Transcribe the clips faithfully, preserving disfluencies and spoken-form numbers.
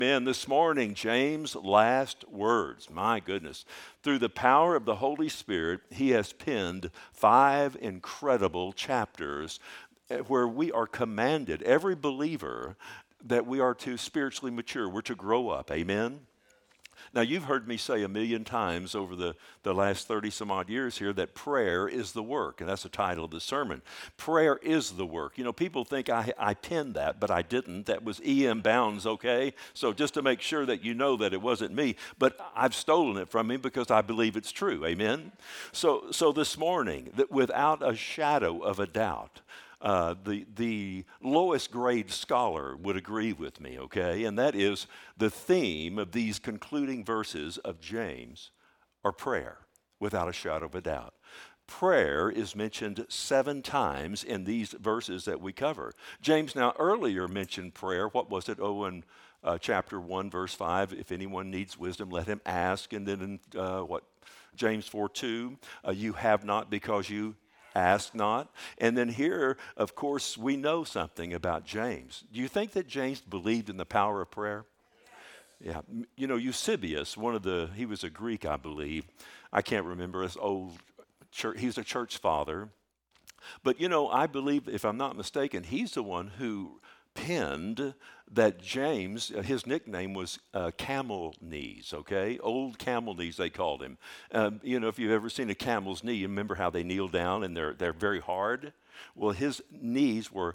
Man, this morning, James' last words, my goodness. Through the power of the Holy Spirit, he has penned five incredible chapters where we are commanded, every believer, that we are to spiritually mature. We're to grow up. Amen? Now, you've heard me say a million times over the, the last thirty some odd years here that prayer is the work, and that's the title of the sermon. Prayer is the work. You know, people think I, I penned that, but I didn't. That was E M. Bounds, okay? So just to make sure that you know that it wasn't me, but I've stolen it from him because I believe it's true, amen? So, so this morning, that without a shadow of a doubt, Uh, the, the lowest grade scholar would agree with me, okay? And that is the theme of these concluding verses of James are prayer, without a shadow of a doubt. Prayer is mentioned seven times in these verses that we cover. James now earlier mentioned prayer. What was it? Oh, in uh, chapter one, verse five, if anyone needs wisdom, let him ask. And then in uh, what? James four two, uh, you have not because you ask not. And then here, of course, we know something about James. Do you think that James believed in the power of prayer? Yeah. You know, Eusebius, one of the, he was a Greek, I believe. I can't remember his old church. He was a church father. But, you know, I believe, if I'm not mistaken, he's the one who penned that James, uh, his nickname was uh, Camel Knees, okay? Old Camel Knees, they called him. Um, you know, if you've ever seen a camel's knee, you remember how they kneel down and they're, they're very hard? Well, his knees were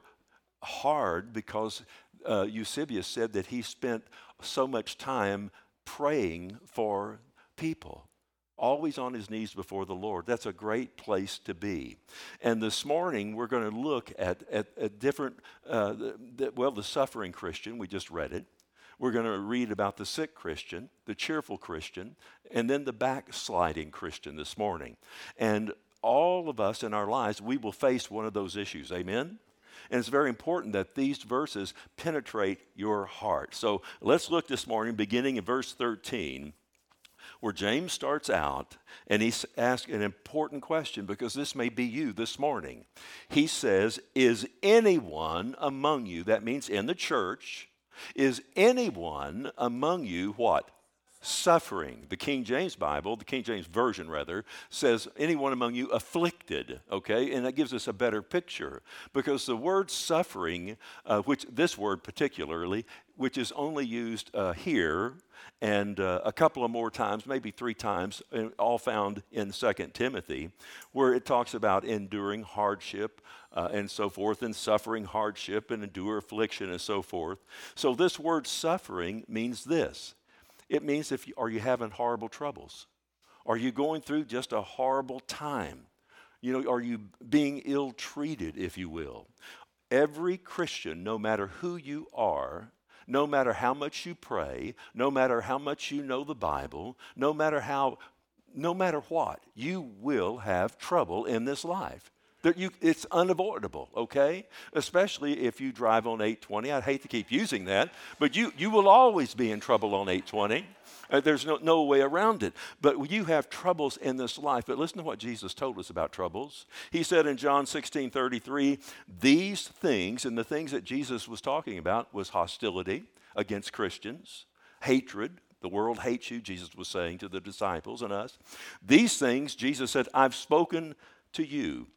hard because uh, Eusebius said that he spent so much time praying for people. Always on his knees before the Lord. That's a great place to be. And this morning, we're going to look at, at, at different, uh, the, the, well, the suffering Christian, we just read it. We're going to read about the sick Christian, the cheerful Christian, and then the backsliding Christian this morning. And all of us in our lives, we will face one of those issues. Amen? And it's very important that these verses penetrate your heart. So let's look this morning, beginning in verse thirteen, where James starts out, and he asks an important question, because this may be you this morning. He says, is anyone among you, that means in the church, is anyone among you what? Suffering. The King James Bible, the King James Version rather, says anyone among you afflicted, okay? And that gives us a better picture, because the word suffering, uh, which this word particularly, which is only used uh, here and uh, a couple of more times, maybe three times, all found in Second Timothy, where it talks about enduring hardship uh, and so forth, and suffering hardship and endure affliction and so forth. So this word suffering means this. It means if you, are you having horrible troubles? Are you going through just a horrible time? You know, are you being ill-treated, if you will? Every Christian, no matter who you are, no matter how much you pray, no matter how much you know the Bible, no matter how, no matter what, you will have trouble in this life. That you, it's unavoidable, okay? Especially if you drive on eight twenty. I'd hate to keep using that, but you, you will always be in trouble on eight twenty. Uh, there's no, no way around it. But you have troubles in this life. But listen to what Jesus told us about troubles. He said in John sixteen thirty-three, these things, and the things that Jesus was talking about was hostility against Christians, hatred. The world hates you, Jesus was saying to the disciples and us. These things, Jesus said, I've spoken to you,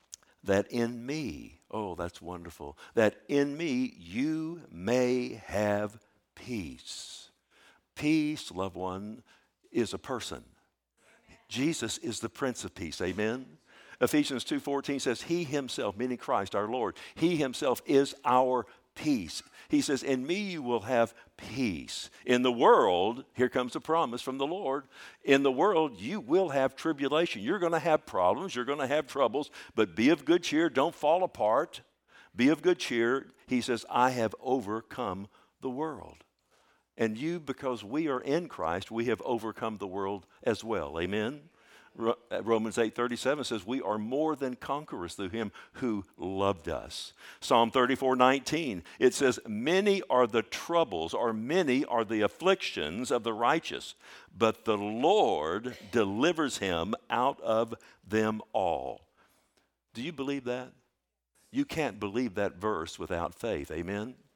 that in me, oh, that's wonderful, that in me you may have peace. Peace, loved one, is a person. Jesus is the Prince of Peace, amen? Ephesians two fourteen says, he himself, meaning Christ our Lord, he himself is our peace. He says, in me you will have peace. In the world, here comes the promise from the Lord, in the world you will have tribulation. You're going to have problems, you're going to have troubles, but be of good cheer, don't fall apart. Be of good cheer. He says, I have overcome the world. And you, because we are in Christ, we have overcome the world as well. Amen? Romans eight thirty-seven says, we are more than conquerors through him who loved us. Psalm thirty-four nineteen, it says, many are the troubles, or many are the afflictions of the righteous, but the Lord delivers him out of them all. Do you believe that? You can't believe that verse without faith. Amen?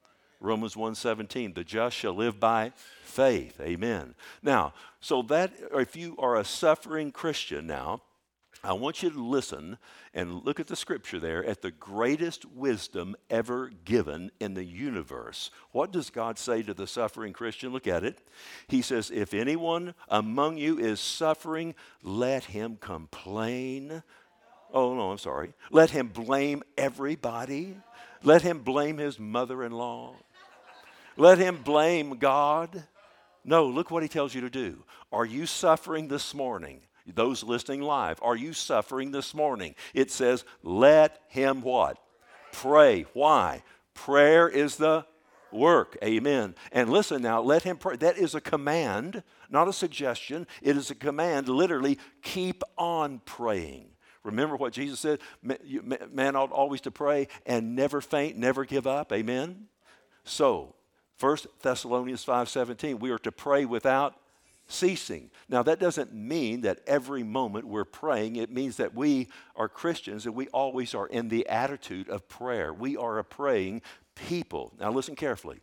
Romans one seventeen, the just shall live by faith. Amen. Now, so that if you are a suffering Christian now, I want you to listen and look at the scripture there at the greatest wisdom ever given in the universe. What does God say to the suffering Christian? Look at it. He says, if anyone among you is suffering, let him complain. Oh, no, I'm sorry. Let him blame everybody. Let him blame his mother-in-law. Let him blame God. No, look what he tells you to do. Are you suffering this morning? Those listening live, are you suffering this morning? It says, let him what? Pray. Why? Prayer is the work. Amen. And listen now, let him pray. That is a command, not a suggestion. It is a command. Literally, keep on praying. Remember what Jesus said? Man ought always to pray and never faint, never give up. Amen. So, First Thessalonians five seventeen, we are to pray without ceasing. Now, that doesn't mean that every moment we're praying. It means that we are Christians and we always are in the attitude of prayer. We are a praying people. Now, listen carefully.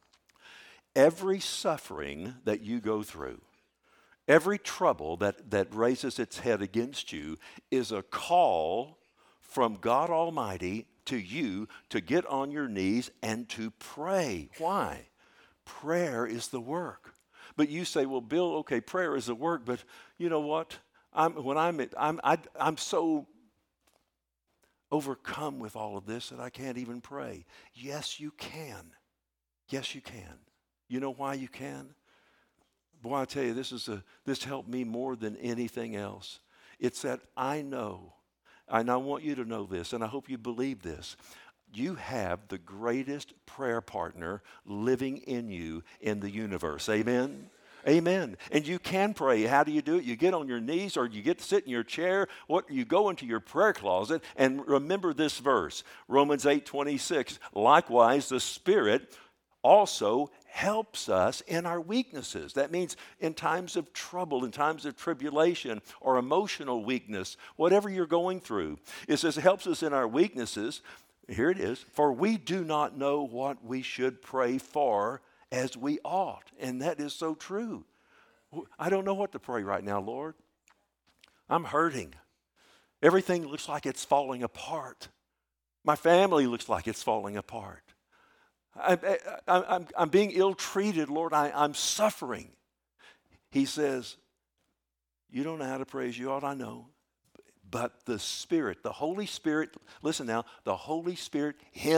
Every suffering that you go through, every trouble that, that raises its head against you is a call from God Almighty to you to get on your knees and to pray. Why? Prayer is the work. But you say, well, Bill, okay, prayer is the work, but you know what? I'm, when I'm, I'm, I, I'm so overcome with all of this that I can't even pray. Yes, you can. Yes, you can. You know why you can? Boy, I tell you, this is a, this helped me more than anything else. It's that I know, and I want you to know this, and I hope you believe this. You have the greatest prayer partner living in you in the universe. Amen? Amen. And you can pray. How do you do it? You get on your knees or you get to sit in your chair. What you go into your prayer closet and remember this verse, Romans eight twenty-six. Likewise, the Spirit also helps us in our weaknesses. That means in times of trouble, in times of tribulation or emotional weakness, whatever you're going through. It says it helps us in our weaknesses. Here it is. For we do not know what we should pray for as we ought. And that is so true. I don't know what to pray right now, Lord. I'm hurting. Everything looks like it's falling apart. My family looks like it's falling apart. I, I, I'm, I'm being ill-treated, Lord. I, I'm suffering. He says, you don't know how to pray as you ought, I know. But the Spirit, the Holy Spirit, listen now, the Holy Spirit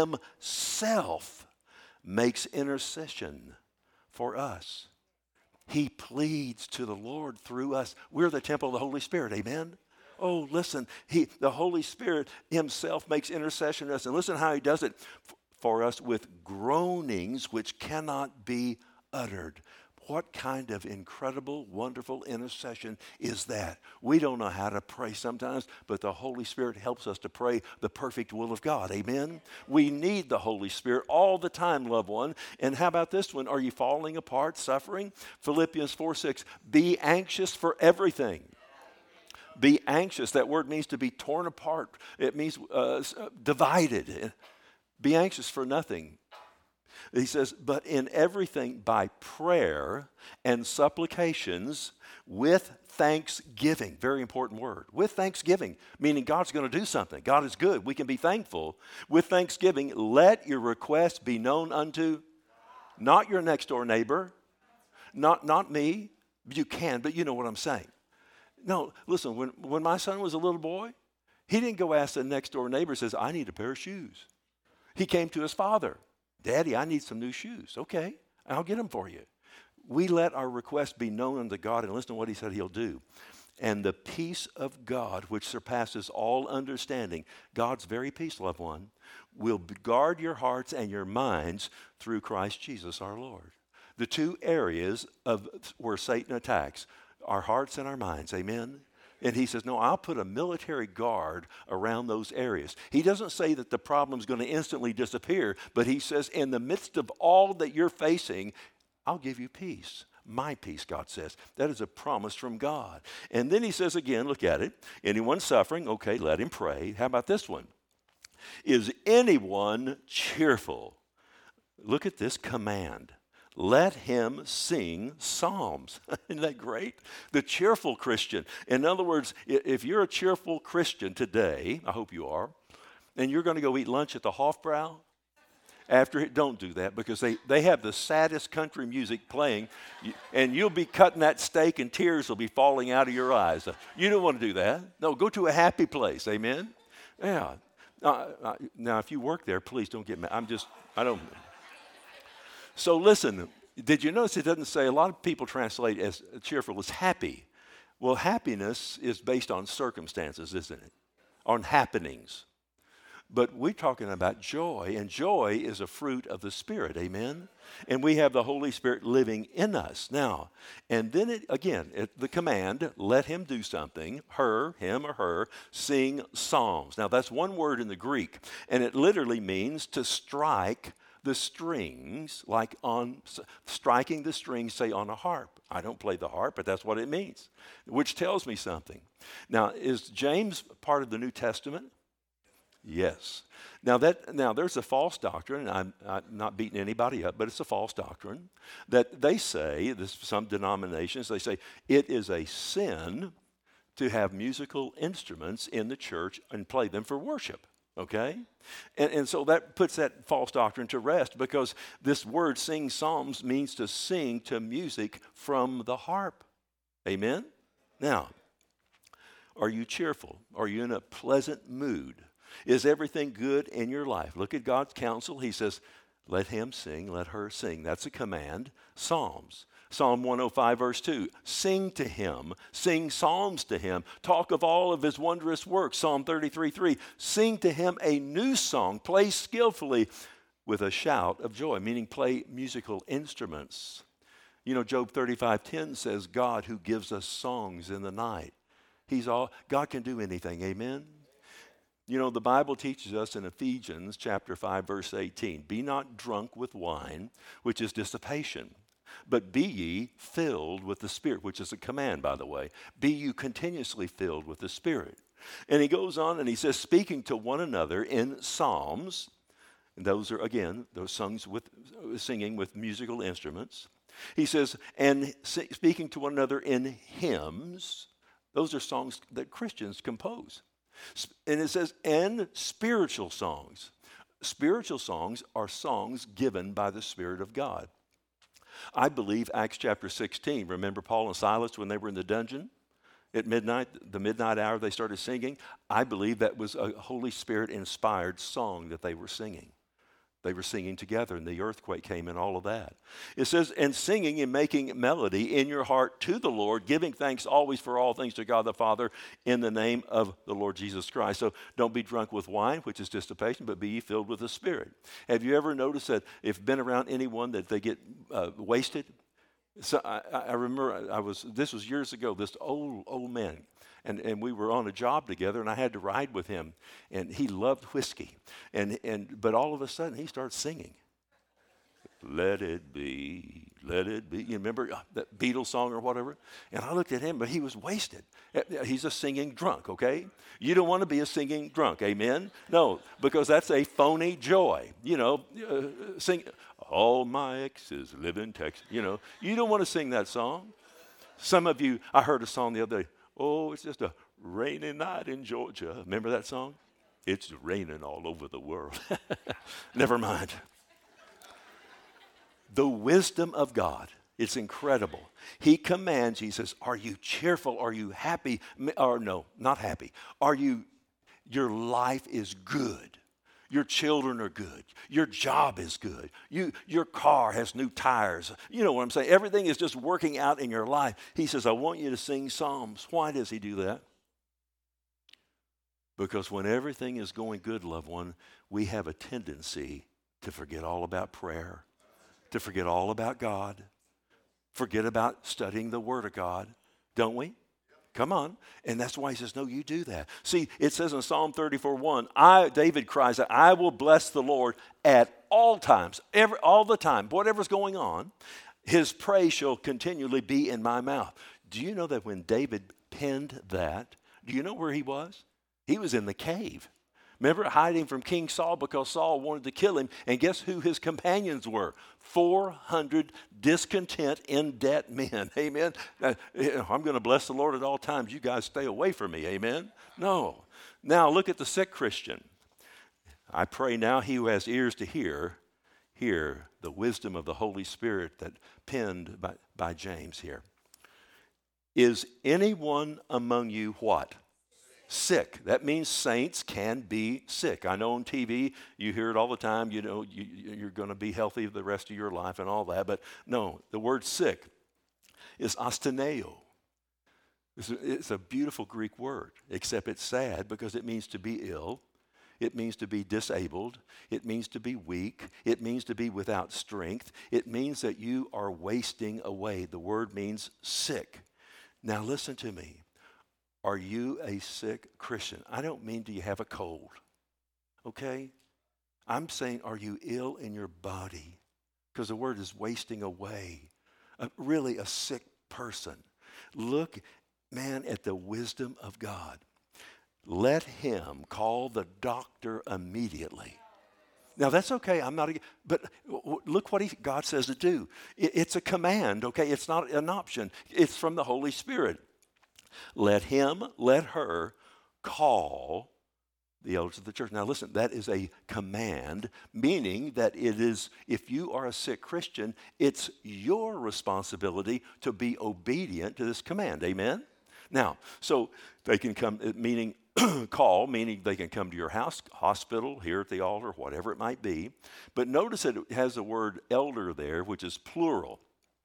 himself makes intercession for us. He pleads to the Lord through us. We're the temple of the Holy Spirit, amen? Oh, listen, he, the Holy Spirit himself makes intercession for us. And listen how he does it for us with groanings which cannot be uttered. What kind of incredible, wonderful intercession is that? We don't know how to pray sometimes, but the Holy Spirit helps us to pray the perfect will of God. Amen? We need the Holy Spirit all the time, loved one. And how about this one? Are you falling apart, suffering? Philippians four six, be anxious for everything. Be anxious. That word means to be torn apart. It means uh, divided. Be anxious for nothing. He says, but in everything by prayer and supplications with thanksgiving. Very important word. With thanksgiving, meaning God's going to do something. God is good. We can be thankful. With thanksgiving, let your requests be known unto not your next door neighbor, not, not me. You can, but you know what I'm saying. No, listen, when, when my son was a little boy, he didn't go ask the next door neighbor, says, I need a pair of shoes. He came to his father. Daddy, I need some new shoes. Okay, I'll get them for you. We let our request be known unto God, and listen to what he said he'll do. And the peace of God, which surpasses all understanding, God's very peace, loved one, will guard your hearts and your minds through Christ Jesus our Lord. The two areas of where Satan attacks, our hearts and our minds, amen? And he says, no, I'll put a military guard around those areas. He doesn't say that the problem's going to instantly disappear, but he says, in the midst of all that you're facing, I'll give you peace. My peace, God says. That is a promise from God. And then he says again, look at it. Anyone suffering, okay, let him pray. How about this one? Is anyone cheerful? look at this command. Let him sing psalms. Isn't that great? The cheerful Christian. In other words, if you're a cheerful Christian today, I hope you are, and you're going to go eat lunch at the Hofbrau, after it, don't do that, because they, they have the saddest country music playing, and you'll be cutting that steak and tears will be falling out of your eyes. You don't want to do that. No, go to a happy place. Amen? Yeah. Uh, uh, now, if you work there, please don't get mad. I'm just, I don't. So listen, did you notice it doesn't say, a lot of people translate as cheerful as happy. Well, happiness is based on circumstances, isn't it? On happenings. But we're talking about joy, and joy is a fruit of the Spirit, amen? And we have the Holy Spirit living in us. Now, and then it, again, it, the command, let him do something, her, him or her, sing psalms. Now, that's one word in the Greek, and it literally means to strike the strings, like on striking the strings, say, on a harp. I don't play the harp, but that's what it means, which tells me something. Now, is James part of the New Testament? Yes. Now that now there's a false doctrine, and I'm, I'm not beating anybody up, but it's a false doctrine that they say, this, some denominations, they say it is a sin to have musical instruments in the church and play them for worship. Okay? And, and so that puts that false doctrine to rest, because this word sing psalms means to sing to music from the harp. Amen? Now, are you cheerful? Are you in a pleasant mood? Is everything good in your life? Look at God's counsel. He says, let him sing, let her sing. That's a command. Psalms. Psalm one oh five, verse two, sing to him, sing psalms to him, talk of all of his wondrous works. Psalm thirty-three, three, sing to him a new song, play skillfully with a shout of joy, meaning play musical instruments. You know, Job thirty-five, ten says, God who gives us songs in the night. He's all, God can do anything, amen? You know, the Bible teaches us in Ephesians chapter five, verse eighteen, be not drunk with wine, which is dissipation, but be ye filled with the Spirit, which is a command, by the way. Be you continuously filled with the Spirit. And he goes on and he says, speaking to one another in psalms, and those are, again, those songs with, singing with musical instruments. He says, and speaking to one another in hymns. Those are songs that Christians compose. And it says, and spiritual songs. Spiritual songs are songs given by the Spirit of God. I believe Acts chapter sixteen, remember Paul and Silas when they were in the dungeon at midnight, the midnight hour they started singing? I believe that was a Holy Spirit inspired song that they were singing. They were singing together, and the earthquake came and all of that. It says, and singing and making melody in your heart to the Lord, giving thanks always for all things to God the Father in the name of the Lord Jesus Christ. So don't be drunk with wine, which is dissipation, but be ye filled with the Spirit. Have you ever noticed that if you've been around anyone that they get uh, wasted? So I, I remember I was, this was years ago, this old, old man. And, and we were on a job together, and I had to ride with him. And he loved whiskey. And, and, but all of a sudden, he starts singing. Let it be, let it be. You remember that Beatles song or whatever? And I looked at him, but he was wasted. He's a singing drunk, okay? You don't want to be a singing drunk, amen? No, because that's a phony joy. You know, uh, sing, all my exes live in Texas. You know, you don't want to sing that song. Some of you, I heard a song the other day. Oh, it's just a rainy night in Georgia. Remember that song? It's raining all over the world. Never mind. The wisdom of God, it's incredible. He commands, he says, are you cheerful? Are you happy? Or no, not happy. Are you, your life is good. Your children are good. Your job is good. You, your car has new tires. You know what I'm saying? Everything is just working out in your life. He says, I want you to sing psalms. Why does he do that? Because when everything is going good, loved one, we have a tendency to forget all about prayer, to forget all about God, forget about studying the Word of God, don't we? Come on. And that's why he says, no, you do that. See, it says in Psalm thirty-four, one, I, David cries out, I will bless the Lord at all times, every, all the time, whatever's going on, his praise shall continually be in my mouth. Do you know that when David penned that, do you know where he was? He was in the cave. Remember, hiding from King Saul because Saul wanted to kill him. And guess who his companions were? four hundred discontent, in-debt men. Amen. Uh, I'm going to bless the Lord at all times. You guys stay away from me. Amen. No. Now look at the sick Christian. I pray now he who has ears to hear, hear the wisdom of the Holy Spirit that penned by, by James here. Is anyone among you what? Sick. That means saints can be sick. I know on T V you hear it all the time. You know you, you're going to be healthy the rest of your life and all that. But no, the word sick is asthενeo. It's a, it's a beautiful Greek word, except it's sad because it means to be ill. It means to be disabled. It means to be weak. It means to be without strength. It means that you are wasting away. The word means sick. Now listen to me. Are you a sick Christian? I don't mean do you have a cold, okay? I'm saying are you ill in your body? Because the word is wasting away. Uh, really a sick person. Look, man, at the wisdom of God. Let him call the doctor immediately. Now that's okay. I'm not, but look what he, God says to do. It, it's a command, okay? It's not an option. It's from the Holy Spirit. Let him, let her call the elders of the church. Now listen, that is a command, meaning that it is, if you are a sick Christian, it's your responsibility to be obedient to this command. Amen? Now, so they can come, meaning call, meaning they can come to your house, hospital, here at the altar, whatever it might be. But notice that it has the word elder there, which is plural.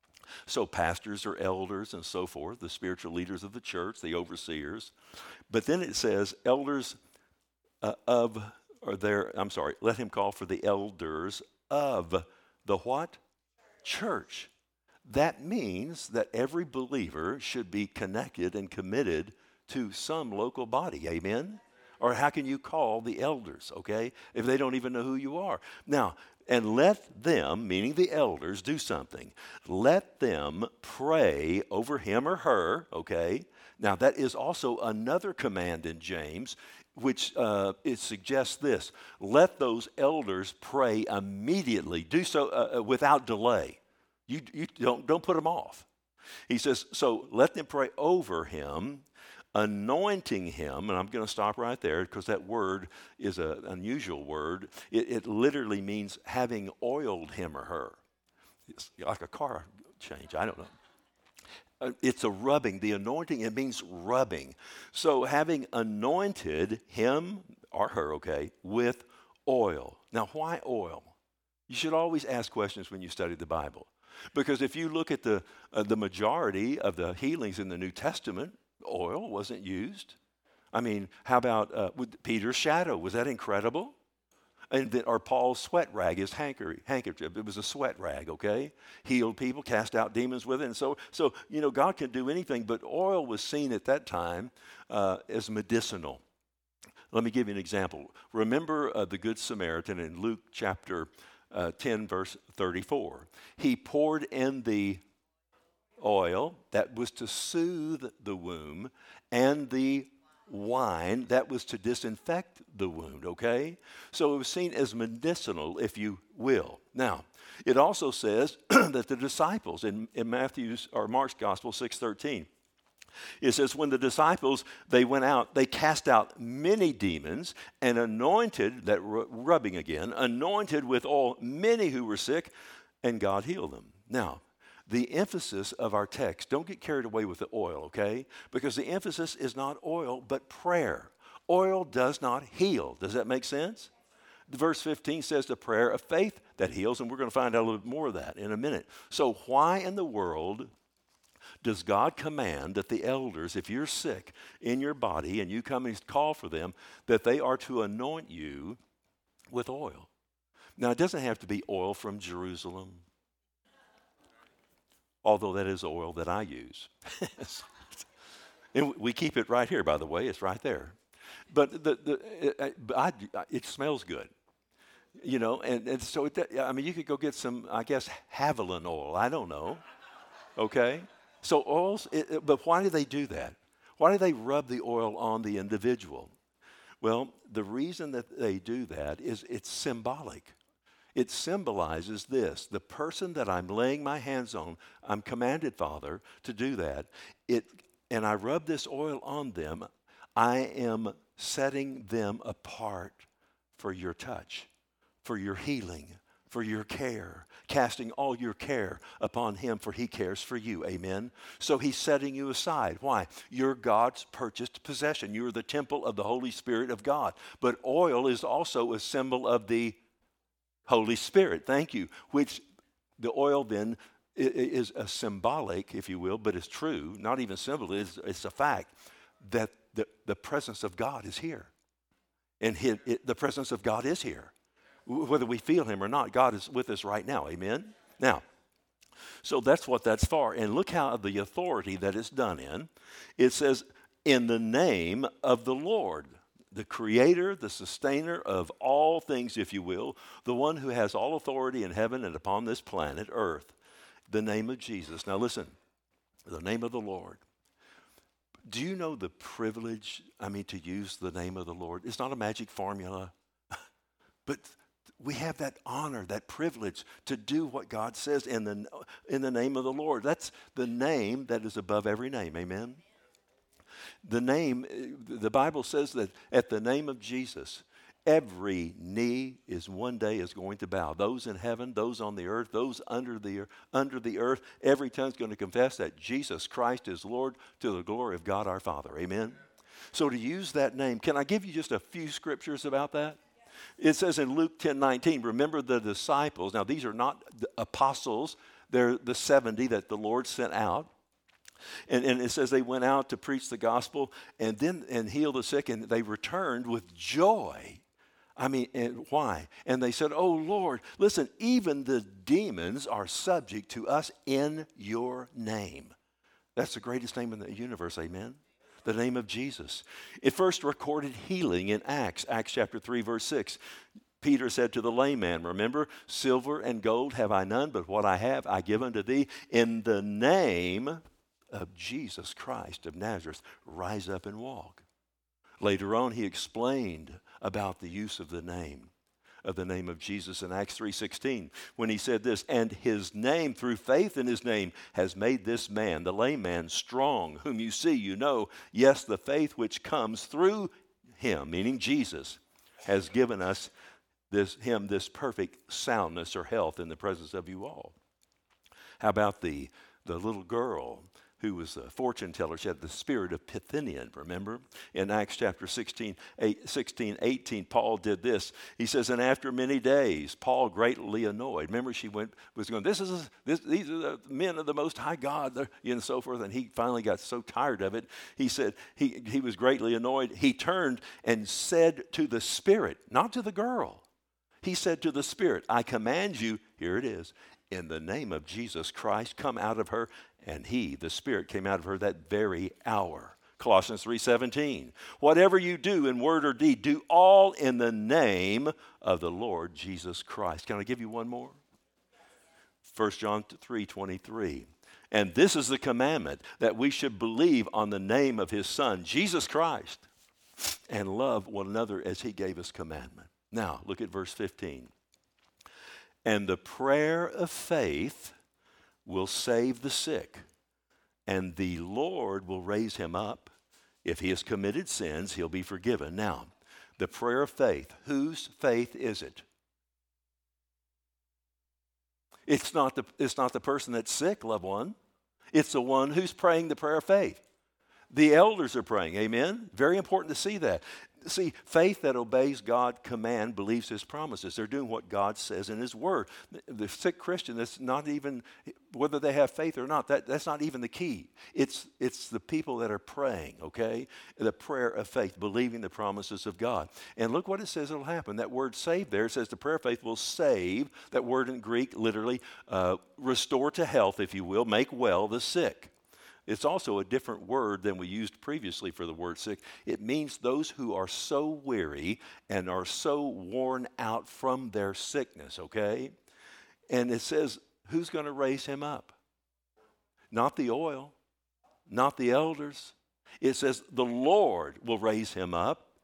So pastors are elders and so forth, the spiritual leaders of the church, the overseers. But then it says elders uh, of, or their, I'm sorry, let him call for the elders of the what? Church. That means that every believer should be connected and committed to some local body. Amen? Or how can you call the elders, okay, if they don't even know who you are? Now, and let them, meaning the elders, do something. Let them pray over him or her, okay? Now, that is also another command in James, which uh, it suggests this. Let those elders pray immediately. Do so uh, without delay. You, you don't, don't put them off. He says, so let them pray over him, anointing him, and I'm going to stop right there because that word is an unusual word. It, it literally means having oiled him or her. It's like a car change. I don't know. Uh, it's a rubbing. The anointing, it means rubbing. So having anointed him or her, okay, with oil. Now, why oil? You should always ask questions when you study the Bible. Because if you look at the uh, the majority of the healings in the New Testament, oil wasn't used. I mean, how about uh, with Peter's shadow? Was that incredible? And then, or Paul's sweat rag, his handkerchief. It was a sweat rag, okay? Healed people, cast out demons with it. And so, so you know, God can do anything, but oil was seen at that time uh, as medicinal. Let me give you an example. Remember uh, the Good Samaritan in Luke chapter uh, ten, verse thirty-four. He poured in the oil that was to soothe the wound, and the wine that was to disinfect the wound, okay? So it was seen as medicinal, if you will. Now, it also says that the disciples in, in Matthew's or Mark's Gospel six thirteen, it says when the disciples, they went out, they cast out many demons and anointed, that rubbing again, anointed with oil many who were sick, and God healed them. Now, the emphasis of our text, don't get carried away with the oil, okay? Because the emphasis is not oil, but prayer. Oil does not heal. Does that make sense? Verse fifteen says the prayer of faith that heals, and we're going to find out a little bit more of that in a minute. So why in the world does God command that the elders, if you're sick in your body and you come and call for them, that they are to anoint you with oil? Now, it doesn't have to be oil from Jerusalem, although that is oil that I use. And we keep it right here, by the way. It's right there. But the, the, it, I, it smells good, you know. And, and so, it, I mean, you could go get some, I guess, Haviland oil. I don't know, okay? So oils, it, but why do they do that? Why do they rub the oil on the individual? Well, the reason that they do that is it's symbolic. It symbolizes this. The person that I'm laying my hands on, I'm commanded, Father, to do that. It, and I rub this oil on them. I am setting them apart for your touch, for your healing, for your care, casting all your care upon him, for he cares for you. Amen? So he's setting you aside. Why? You're God's purchased possession. You're the temple of the Holy Spirit of God. But oil is also a symbol of the Holy Spirit. Thank you. Which the oil then is a symbolic, if you will, but it's true, not even symbol, it's, it's a fact that the, the presence of God is here. And his, it, the presence of God is here. Whether we feel him or not, God is with us right now. Amen? Now, so that's what that's for. And look how the authority that it's done in. It says, in the name of the Lord, the creator, the sustainer of all things, if you will, the one who has all authority in heaven and upon this planet, earth, the name of Jesus. Now listen, the name of the Lord. Do you know the privilege, I mean, to use the name of the Lord? It's not a magic formula, but we have that honor, that privilege to do what God says in the, in the name of the Lord. That's the name that is above every name. Amen? The name, the Bible says that at the name of Jesus, every knee is one day is going to bow. Those in heaven, those on the earth, those under the, under the earth, every tongue is going to confess that Jesus Christ is Lord to the glory of God our Father. Amen? So to use that name, can I give you just a few scriptures about that? It says in Luke ten nineteen, remember the disciples. Now, these are not the apostles. They're the seventy that the Lord sent out. And, and it says they went out to preach the gospel and then and heal the sick, and they returned with joy. I mean, and why? And they said, oh, Lord, listen, even the demons are subject to us in your name. That's the greatest name in the universe, amen? The name of Jesus. It first recorded healing in Acts, Acts chapter three, verse six. Peter said to the lame man, remember, silver and gold have I none, but what I have I give unto thee. In the name of Jesus Christ of Nazareth, rise up and walk. Later on, he explained about the use of the name, of the name of Jesus in Acts three sixteen, when he said this, and his name, through faith in his name, has made this man, the lame man, strong, whom you see, you know, yes, the faith which comes through him, meaning Jesus, has given us this him this perfect soundness or health in the presence of you all. How about the, the little girl who was a fortune teller? She had the spirit of Pythian, remember? In Acts chapter sixteen, eight, sixteen, eighteen, Paul did this. He says, and after many days, Paul greatly annoyed. Remember, she went was going, this is this, these are the men of the Most High God, you know, and so forth. And he finally got so tired of it. He said he, he was greatly annoyed. He turned and said to the spirit, not to the girl. He said to the spirit, I command you, here it is, in the name of Jesus Christ, come out of her. And he, the Spirit, came out of her that very hour. Colossians three seventeen. Whatever you do in word or deed, do all in the name of the Lord Jesus Christ. Can I give you one more? First John three twenty-three. And this is the commandment, that we should believe on the name of his Son, Jesus Christ, and love one another as he gave us commandment. Now, look at verse fifteen. And the prayer of faith will save the sick, and the Lord will raise him up. If he has committed sins, he'll be forgiven. Now, the prayer of faith, whose faith is it? It's not the, it's not the person that's sick, loved one. It's the one who's praying the prayer of faith. The elders are praying, amen? Very important to see that. See, faith that obeys God's command believes his promises. They're doing what God says in his word. The sick Christian, that's not even, whether they have faith or not, that, that's not even the key. It's, it's the people that are praying, okay? The prayer of faith, believing the promises of God. And look what it says will happen. That word save there, it says the prayer of faith will save. That word in Greek, literally, uh, restore to health, if you will, make well the sick. It's also a different word than we used previously for the word sick. It means those who are so weary and are so worn out from their sickness, okay? And it says, who's going to raise him up? Not the oil, not the elders. It says the Lord will raise him up.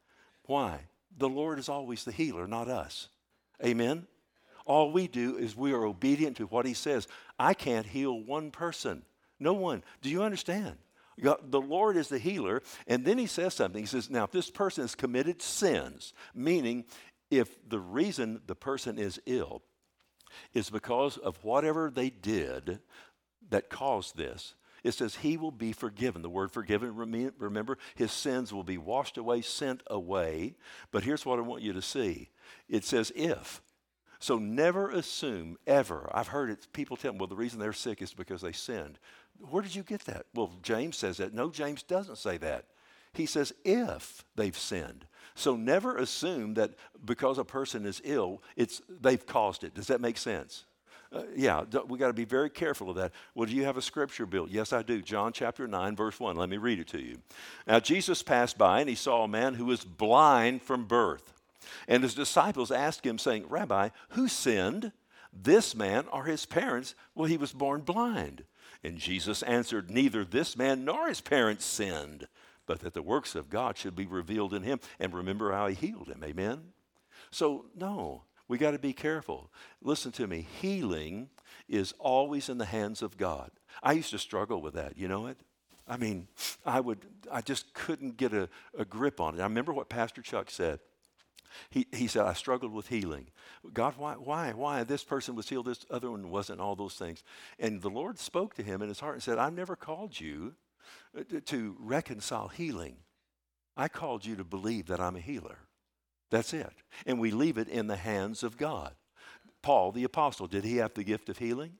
Why? The Lord is always the healer, not us. Amen? All we do is we are obedient to what he says. I can't heal one person. No one. Do you understand? God, the Lord is the healer. And then he says something. He says, now, if this person has committed sins, meaning if the reason the person is ill is because of whatever they did that caused this, it says he will be forgiven. The word forgiven, remember, his sins will be washed away, sent away. But here's what I want you to see. It says if. So never assume, ever. I've heard it, people tell me, well, the reason they're sick is because they sinned. Where did you get that? Well, James says that. No, James doesn't say that. He says if they've sinned. So never assume that because a person is ill, it's they've caused it. Does that make sense? Uh, yeah, we got to be very careful of that. Well, do you have a scripture built? Yes, I do. John chapter nine, verse one. Let me read it to you. Now, Jesus passed by, and he saw a man who was blind from birth. And his disciples asked him, saying, Rabbi, who sinned, this man or his parents? Well, he was born blind. And Jesus answered, neither this man nor his parents sinned, but that the works of God should be revealed in him. And remember how he healed him. Amen? So, no. We got to be careful. Listen to me. Healing is always in the hands of God. I used to struggle with that. You know it? I mean, I would, I just couldn't get a, a grip on it. I remember what Pastor Chuck said. He, he said, I struggled with healing. God, why, why, why? This person was healed, this other one wasn't, all those things. And the Lord spoke to him in his heart and said, I've never called you to, to reconcile healing. I called you to believe that I'm a healer. That's it. And we leave it in the hands of God. Paul, the apostle, did he have the gift of healing?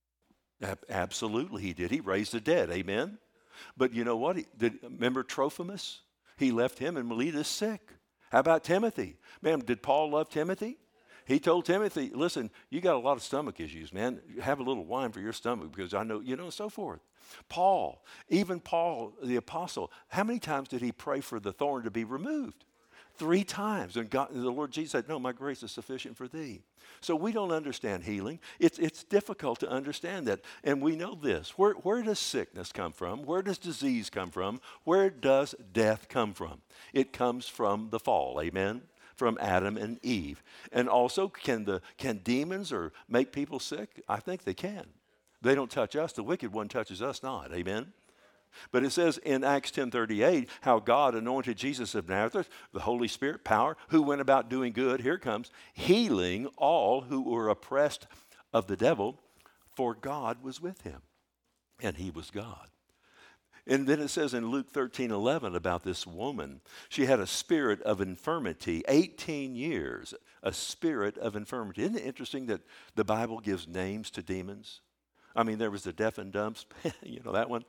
Ab- absolutely he did. He raised the dead. Amen? But you know what? He, did, remember Trophimus? He left him in Miletus sick. How about Timothy? Man, did Paul love Timothy? He told Timothy, listen, you got a lot of stomach issues, man. Have a little wine for your stomach because I know, you know, and so forth. Paul, even Paul, the apostle, how many times did he pray for the thorn to be removed? Three times. And God, the Lord Jesus said, no, my grace is sufficient for thee. So we don't understand healing. It's, it's difficult to understand that. And we know this. Where, where does sickness come from? Where does disease come from? Where does death come from? It comes from the fall. Amen? From Adam and Eve. And also, can, the, can demons or make people sick? I think they can. They don't touch us. The wicked one touches us not. Amen? But it says in Acts ten thirty-eight how God anointed Jesus of Nazareth, the Holy Spirit, power, who went about doing good, here it comes, healing all who were oppressed of the devil, for God was with him, and he was God. And then it says in Luke thirteen eleven about this woman, she had a spirit of infirmity, eighteen years, a spirit of infirmity. Isn't it interesting that the Bible gives names to demons? I mean, there was the deaf and dumb, you know that one?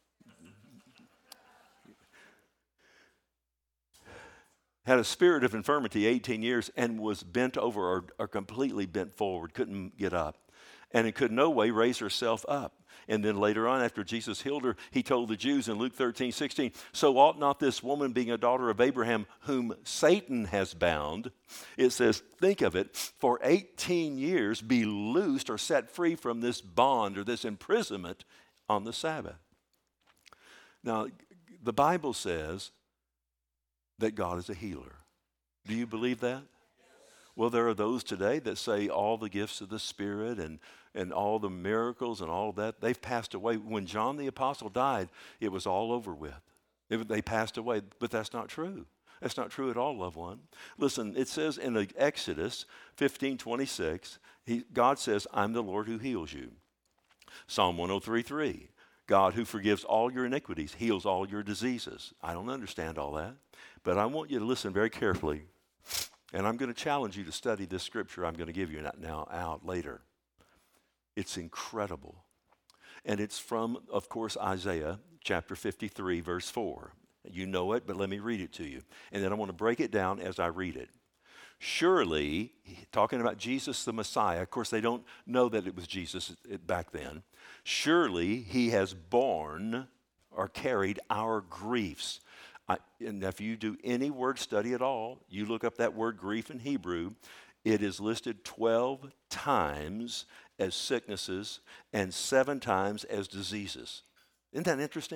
Had a spirit of infirmity eighteen years and was bent over or, or completely bent forward, couldn't get up. And it could no way raise herself up. And then later on, after Jesus healed her, he told the Jews in Luke thirteen sixteen, so ought not this woman, being a daughter of Abraham, whom Satan has bound, it says, think of it, for eighteen years be loosed or set free from this bond or this imprisonment on the Sabbath. Now, the Bible says that God is a healer. Do you believe that? Well, there are those today that say all the gifts of the Spirit and, and all the miracles and all that, they've passed away. When John the Apostle died, it was all over with. It, they passed away, but that's not true. That's not true at all, loved one. Listen, it says in Exodus fifteen twenty-six, he, God says, I'm the Lord who heals you. Psalm one oh three three, God who forgives all your iniquities, heals all your diseases. I don't understand all that, but I want you to listen very carefully. And I'm going to challenge you to study this scripture I'm going to give you now out later. It's incredible. And it's from, of course, Isaiah chapter fifty-three, verse four. You know it, but let me read it to you. And then I want to break it down as I read it. Surely, talking about Jesus the Messiah, of course, they don't know that it was Jesus back then. Surely he has borne or carried our griefs. I, and if you do any word study at all, you look up that word grief in Hebrew, it is listed twelve times as sicknesses and seven times as diseases. Isn't that interesting?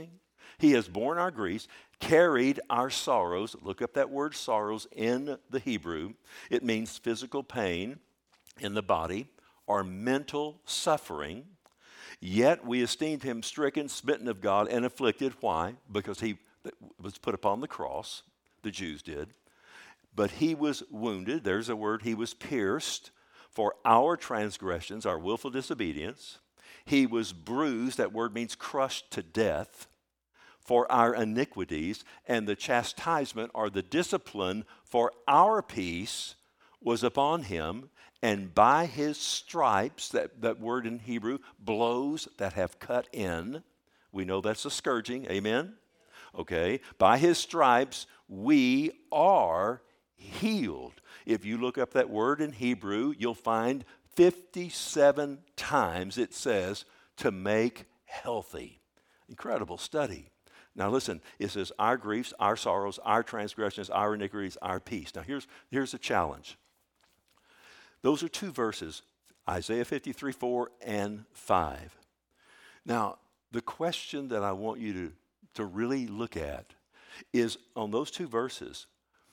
He has borne our griefs, carried our sorrows. Look up that word sorrows in the Hebrew. It means physical pain in the body or mental suffering. Yet we esteemed him stricken, smitten of God, and afflicted. Why? Because he was put upon the cross, the Jews did. But he was wounded, there's a word, he was pierced for our transgressions, our willful disobedience. He was bruised, that word means crushed to death, for our iniquities, and the chastisement or the discipline for our peace was upon him, and by his stripes, that, that word in Hebrew, blows that have cut in, we know that's a scourging, amen? Okay, by his stripes we are healed. If you look up that word in Hebrew, you'll find fifty-seven times it says to make healthy. Incredible study. Now listen, it says our griefs, our sorrows, our transgressions, our iniquities, our peace. Now here's, here's the challenge. Those are two verses, Isaiah fifty-three, four and five. Now, the question that I want you to, to really look at is on those two verses,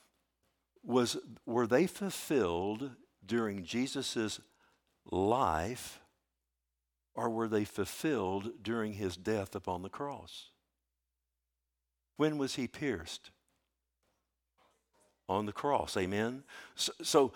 was were they fulfilled during Jesus' life, or were they fulfilled during his death upon the cross? When was he pierced? On the cross, amen? So, so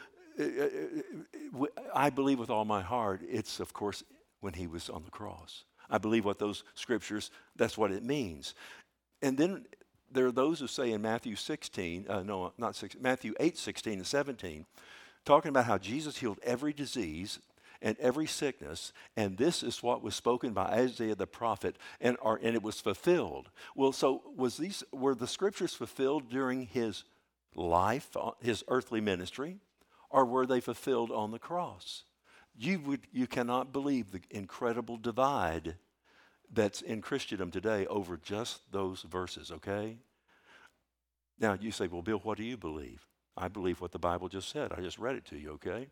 uh, I believe with all my heart, it's, of course, when he was on the cross. I believe what those scriptures, that's what it means. And then there are those who say in Matthew sixteen, uh, no, not sixteen, Matthew eight, sixteen and seventeen, talking about how Jesus healed every disease and every sickness, and this is what was spoken by Isaiah the prophet, and, or, and it was fulfilled. Well, so was these were the scriptures fulfilled during his life, his earthly ministry, or were they fulfilled on the cross? You would, you cannot believe the incredible divide that's in Christendom today over just those verses, okay? Now, you say, well, Bill, what do you believe? I believe what the Bible just said. I just read it to you, okay?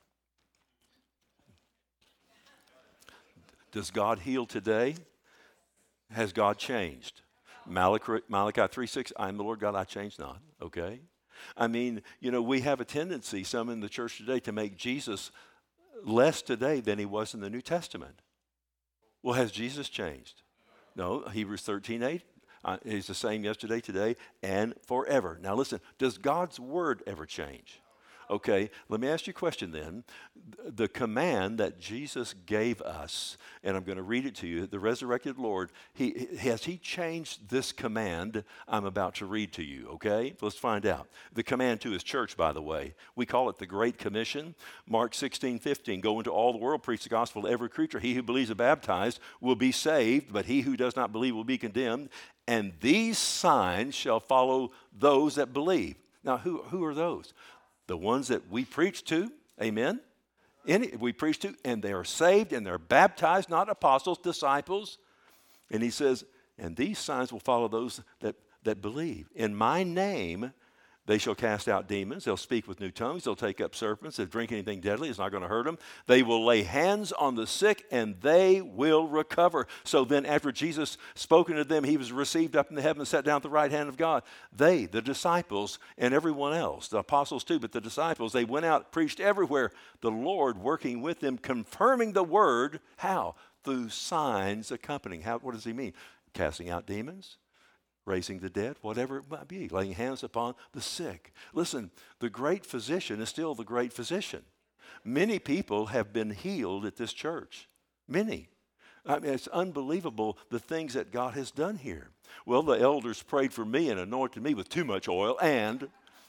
Does God heal today? Has God changed? Malachi, Malachi three six, I am the Lord God, I change not, okay? I mean, you know, we have a tendency, some in the church today, to make Jesus less today than he was in the New Testament. Well, has Jesus changed? No, Hebrews thirteen eight, uh, he's the same yesterday, today, and forever. Now listen, does God's word ever change? Okay, let me ask you a question then. The command that Jesus gave us, and I'm going to read it to you, the resurrected Lord, he, has he changed this command I'm about to read to you, okay? Let's find out. The command to his church, by the way, we call it the Great Commission. Mark sixteen fifteen, go into all the world, preach the gospel to every creature. He who believes and baptized will be saved, but he who does not believe will be condemned. And these signs shall follow those that believe. Now, who, who are those? The ones that we preach to, amen? Any, we preach to, and they are saved, and they're baptized, not apostles, disciples. And he says, and these signs will follow those that, that believe. In my name, they shall cast out demons. They'll speak with new tongues. They'll take up serpents. If they drink anything deadly, it's not going to hurt them. They will lay hands on the sick, and they will recover. So then after Jesus spoken to them, he was received up in the heaven and sat down at the right hand of God. They, the disciples, and everyone else, the apostles too, but the disciples, they went out, preached everywhere, the Lord working with them, confirming the word. How? Through signs accompanying. How? What does he mean? Casting out demons, raising the dead, whatever it might be, laying hands upon the sick. Listen, the great physician is still the great physician. Many people have been healed at this church. Many. I mean, it's unbelievable the things that God has done here. Well, the elders prayed for me and anointed me with too much oil, and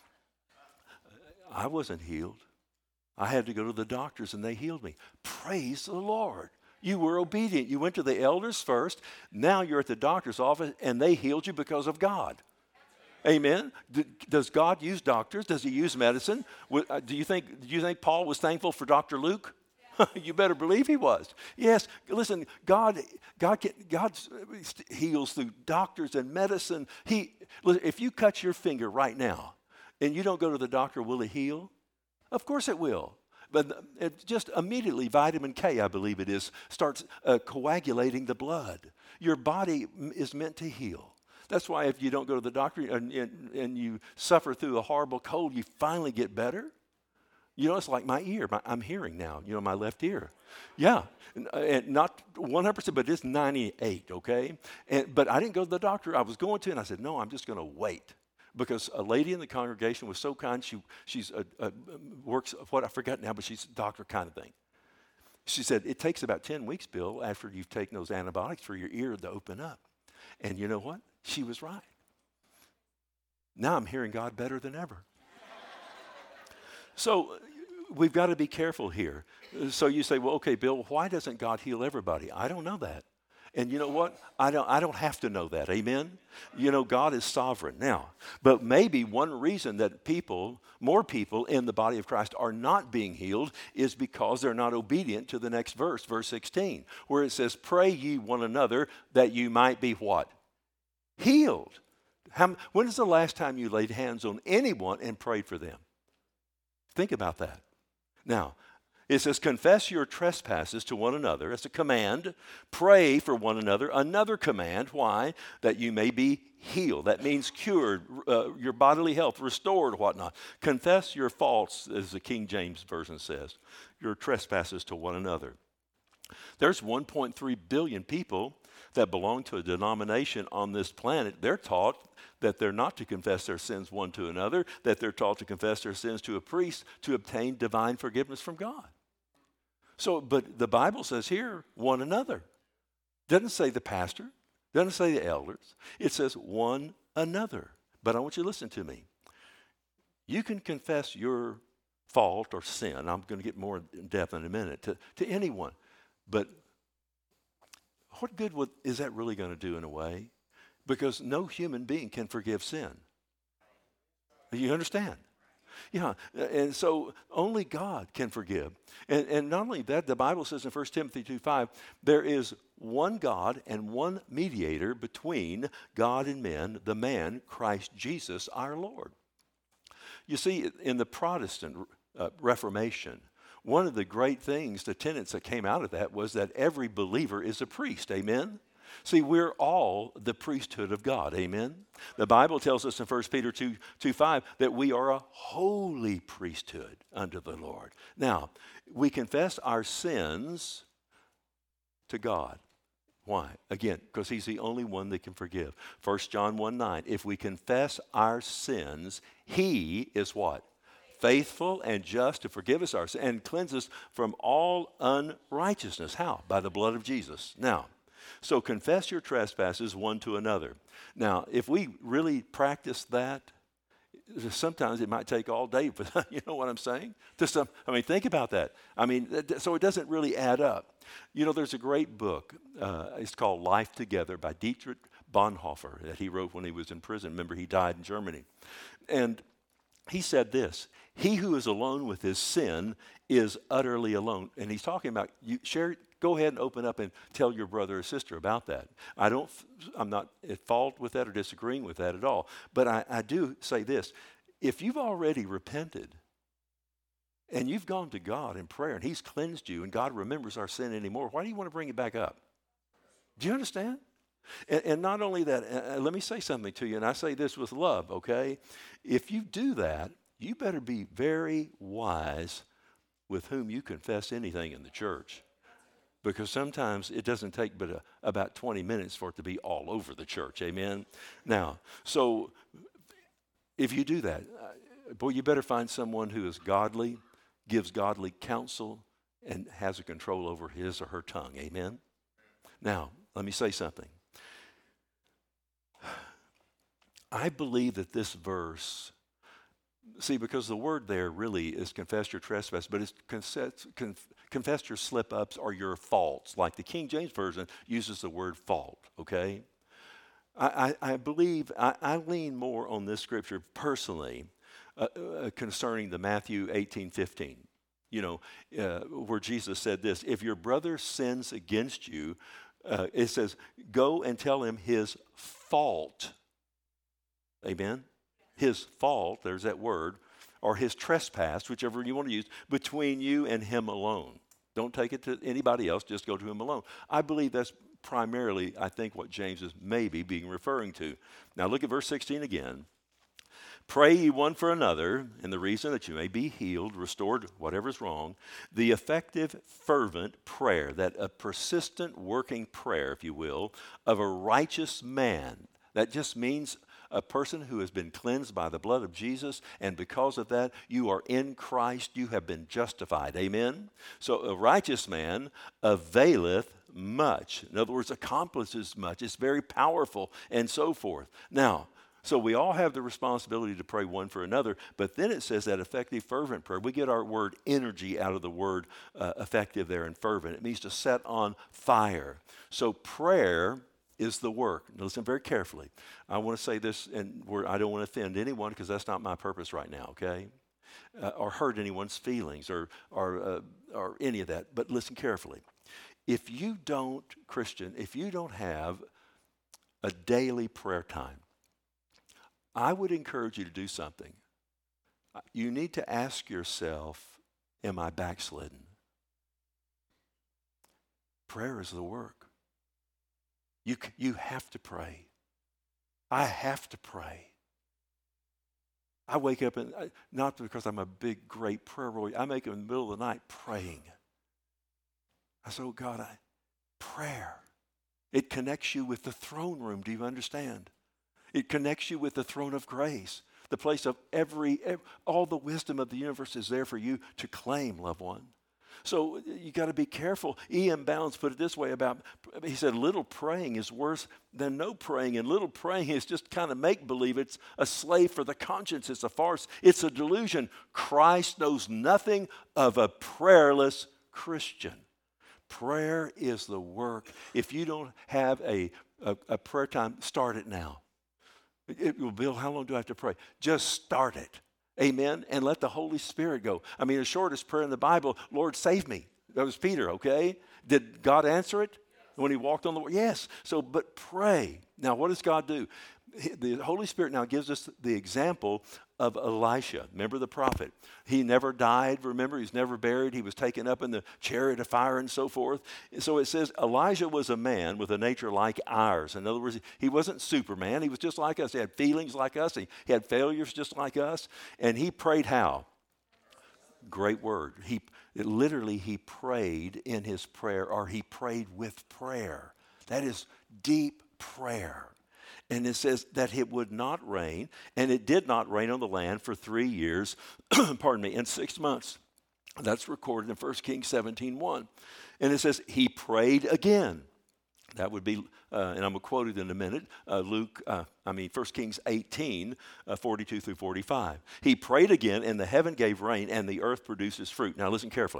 I wasn't healed. I had to go to the doctors, and they healed me. Praise the Lord. You were obedient. You went to the elders first. Now you're at the doctor's office, and they healed you because of God. Amen. Does God use doctors? Does he use medicine? Do you think, do you think Paul was thankful for Doctor Luke? You better believe he was. Yes, listen, God, God, God heals through doctors and medicine. He, if you cut your finger right now and you don't go to the doctor, will it heal? Of course it will. But it just immediately, vitamin K, I believe it is, starts uh, coagulating the blood. Your body is meant to heal. That's why if you don't go to the doctor and, and, and you suffer through a horrible cold, you finally get better. You know, it's like my ear. My, I'm hearing now, you know, my left ear. Yeah, and, and not one hundred percent, but it's ninety-eight, okay? And, but I didn't go to the doctor. I was going to, and I said, no, I'm just going to wait. Because a lady in the congregation was so kind. She she's a, a, works, what I forgot now, but she's a doctor kind of thing. She said, it takes about ten weeks, Bill, after you've taken those antibiotics for your ear to open up. And you know what? She was right. Now I'm hearing God better than ever. So we've got to be careful here. So you say, well, okay, Bill, why doesn't God heal everybody? I don't know that. And you know what? I don't, I don't have to know that. Amen? You know, God is sovereign. Now, but maybe one reason that people, more people in the body of Christ are not being healed is because they're not obedient to the next verse, verse sixteen, where it says, pray ye one another that you might be what? Healed. How, when is the last time you laid hands on anyone and prayed for them? Think about that. Now, it says, confess your trespasses to one another. It's a command. Pray for one another. Another command. Why? That you may be healed. That means cured, uh, your bodily health, restored, whatnot. Confess your faults, as the King James Version says, your trespasses to one another. There's one point three billion people that belong to a denomination on this planet. They're taught that they're not to confess their sins one to another, that they're taught to confess their sins to a priest to obtain divine forgiveness from God. So, but the Bible says here, one another. Doesn't say the pastor, doesn't say the elders. It says one another. But I want you to listen to me. You can confess your fault or sin. I'm going to get more in depth in a minute to, to anyone. But what good would, is that really going to do in a way? Because no human being can forgive sin. You understand? Yeah, and so only God can forgive. And, and not only that, the Bible says in First Timothy two five, there is one God and one mediator between God and men, the man, Christ Jesus, our Lord. You see, in the Protestant uh, Reformation, one of the great things, the tenets that came out of that was that every believer is a priest. Amen? See, we're all the priesthood of God. Amen? The Bible tells us in First Peter two, two five that we are a holy priesthood unto the Lord. Now, we confess our sins to God. Why? Again, because he's the only one that can forgive. First John one nine, if we confess our sins, he is what? Faithful and just to forgive us our sins and cleanse us from all unrighteousness. How? By the blood of Jesus. Now, so confess your trespasses one to another. Now, if we really practice that, sometimes it might take all day. But you know what I'm saying? To some, I mean, think about that. I mean, so it doesn't really add up. You know, there's a great book. Uh, it's called Life Together by Dietrich Bonhoeffer that he wrote when he was in prison. Remember, he died in Germany. And he said this, he who is alone with his sin is utterly alone. And he's talking about, you share, go ahead and open up and tell your brother or sister about that. I don't, I'm not at fault with that or disagreeing with that at all. But I, I do say this, if you've already repented and you've gone to God in prayer and he's cleansed you and God remembers our sin anymore, why do you want to bring it back up? Do you understand? And, and not only that, uh, let me say something to you, and I say this with love, okay? If you do that, you better be very wise with whom you confess anything in the church. Because sometimes it doesn't take but a, about twenty minutes for it to be all over the church, amen? Now, so if you do that, uh, boy, you better find someone who is godly, gives godly counsel, and has a control over his or her tongue, amen? Now, let me say something. I believe that this verse, see, because the word there really is confess your trespass, but it's confess, conf, confess your slip-ups or your faults, like the King James Version uses the word fault, okay? I, I, I believe, I, I lean more on this scripture personally uh, uh, concerning the Matthew eighteen fifteen, you know, uh, where Jesus said this, if your brother sins against you, uh, it says, go and tell him his fault. Amen? His fault, there's that word, or his trespass, whichever you want to use, between you and him alone. Don't take it to anybody else, just go to him alone. I believe that's primarily, I think, what James is maybe being referring to. Now look at verse sixteen again. Pray ye one for another, and the reason that you may be healed, restored, whatever's wrong. The effective, fervent prayer, that a persistent working prayer, if you will, of a righteous man. That just means a person who has been cleansed by the blood of Jesus, and because of that, you are in Christ, you have been justified. Amen? So a righteous man availeth much. In other words, accomplishes much. It's very powerful, and so forth. Now, so we all have the responsibility to pray one for another, but then it says that effective, fervent prayer. We get our word energy out of the word uh, effective there and fervent. It means to set on fire. So prayer is the work. Now listen very carefully. I want to say this, and we're, I don't want to offend anyone because that's not my purpose right now, okay? Uh, or hurt anyone's feelings or, or, uh, or any of that. But listen carefully. If you don't, Christian, if you don't have a daily prayer time, I would encourage you to do something. You need to ask yourself, am I backslidden? Prayer is the work. You, you have to pray. I have to pray. I wake up, and not because I'm a big, great prayer warrior. I make it in the middle of the night praying. I say, oh God, I, prayer. It connects you with the throne room. Do you understand? It connects you with the throne of grace, the place of every, every all the wisdom of the universe is there for you to claim, loved one. So you got to be careful. E M. Bounds put it this way about, he said, little praying is worse than no praying. And little praying is just kind of make-believe. It's a slave for the conscience. It's a farce. It's a delusion. Christ knows nothing of a prayerless Christian. Prayer is the work. If you don't have a, a, a prayer time, start it now. It, it, Bill, how long do I have to pray? Just start it. Amen. And let the Holy Spirit go. I mean, the shortest prayer in the Bible, Lord, save me. That was Peter, okay? Did God answer it when he walked on the water? Yes. So, but pray. Now, what does God do? The Holy Spirit now gives us the example of Elisha. Remember the prophet? He never died. Remember, he's never buried. He was taken up in the chariot of fire and so forth. So it says Elijah was a man with a nature like ours. In other words, he wasn't Superman. He was just like us. He had feelings like us. He, he had failures just like us. And he prayed how? Great word. He it, literally, he prayed in his prayer, or he prayed with prayer. That is deep prayer. And it says that it would not rain, and it did not rain on the land for three years, pardon me, and six months. That's recorded in First Kings seventeen one. And it says, he prayed again. That would be, uh, and I'm going to quote it in a minute, uh, Luke, uh, I mean, First Kings eighteen, uh, forty-two through forty-five. He prayed again, and the heaven gave rain, and the earth produces fruit. Now listen carefully.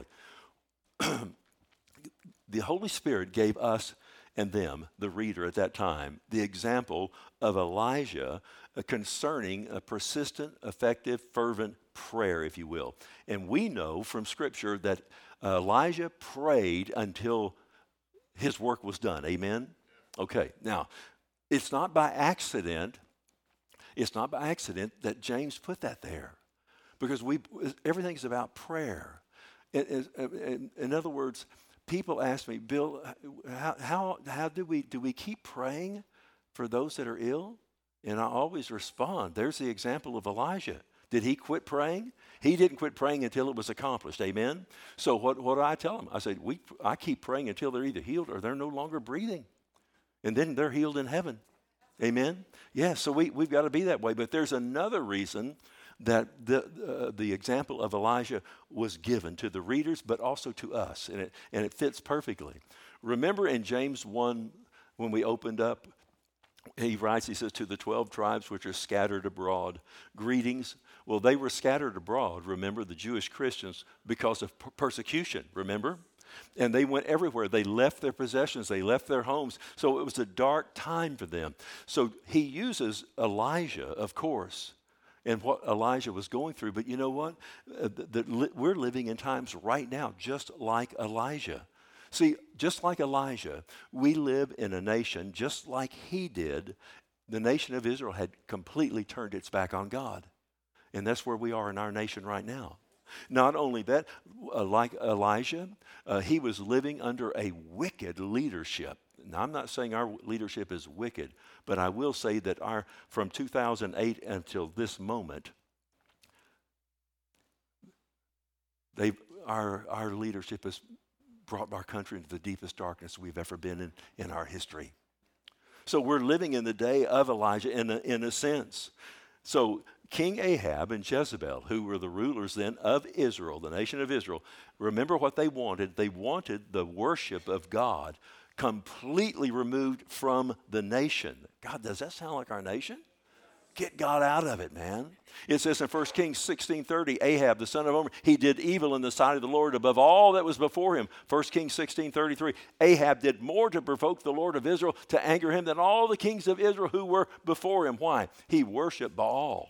The Holy Spirit gave us and them, the reader at that time, the example of Elijah uh, concerning a persistent, effective, fervent prayer, if you will. And we know from Scripture that uh, Elijah prayed until his work was done. Amen? Okay, now, it's not by accident, it's not by accident that James put that there. Because we everything's about prayer. In, in, in other words, people ask me, Bill, how, how how do we do we keep praying for those that are ill? And I always respond, there's the example of Elijah. Did he quit praying? He didn't quit praying until it was accomplished. Amen? So what, what do I tell him? I said, we, I keep praying until they're either healed or they're no longer breathing. And then they're healed in heaven. Amen? Yeah, so we, we've got to be that way. But there's another reason that the uh, the example of Elijah was given to the readers, but also to us, and it and it fits perfectly. Remember in James one, when we opened up, he writes, he says, to the twelve tribes which are scattered abroad, greetings. Well, they were scattered abroad, remember, the Jewish Christians, because of per- persecution, remember? And they went everywhere. They left their possessions. They left their homes. So it was a dark time for them. So he uses Elijah, of course, and what Elijah was going through. But you know what? Uh, the, the, li- we're living in times right now just like Elijah. See, just like Elijah, we live in a nation just like he did. The nation of Israel had completely turned its back on God. And that's where we are in our nation right now. Not only that, uh, like Elijah, uh, he was living under a wicked leadership. now I'm not saying our leadership is wicked, but I will say that our from two thousand eight until this moment, they our our leadership has brought our country into the deepest darkness we've ever been in in our history. So we're living in the day of Elijah in a, in a sense. So King Ahab and Jezebel, who were the rulers then of Israel, the nation of Israel, remember what they wanted. They wanted the worship of God completely removed from the nation. God, does that sound like our nation? Get God out of it, man. It says in First Kings sixteen thirty, Ahab, the son of Omri, he did evil in the sight of the Lord above all that was before him. First Kings sixteen thirty-three, Ahab did more to provoke the Lord of Israel to anger him than all the kings of Israel who were before him. Why? He worshiped Baal.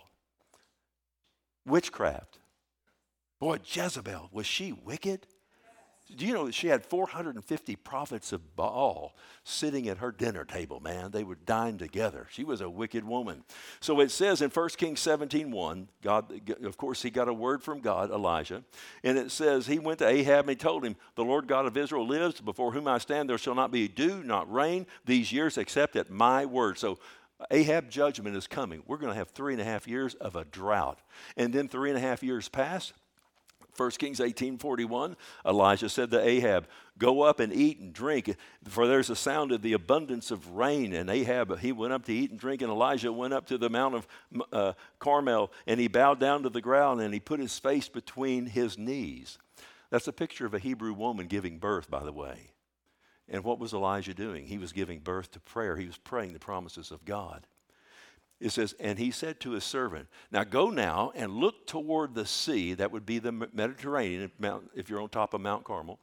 Witchcraft. Boy, Jezebel, was she wicked? Do you know that she had four hundred fifty prophets of Baal sitting at her dinner table, man? They would dine together. She was a wicked woman. So it says in First Kings seventeen one, God, of course, he got a word from God, Elijah, and it says he went to Ahab and he told him, the Lord God of Israel lives, before whom I stand, there shall not be dew, not rain, these years except at my word. So Ahab judgment is coming. We're going to have three and a half years of a drought. And then three and a half years pass. First Kings eighteen forty-one, Elijah said to Ahab, go up and eat and drink, for there's a sound of the abundance of rain. And Ahab, he went up to eat and drink, and Elijah went up to the Mount of uh, Carmel, and he bowed down to the ground, and he put his face between his knees. That's a picture of a Hebrew woman giving birth, by the way. And what was Elijah doing? He was giving birth to prayer. He was praying the promises of God. It says, and he said to his servant, now go now and look toward the sea. That would be the Mediterranean, if you're on top of Mount Carmel.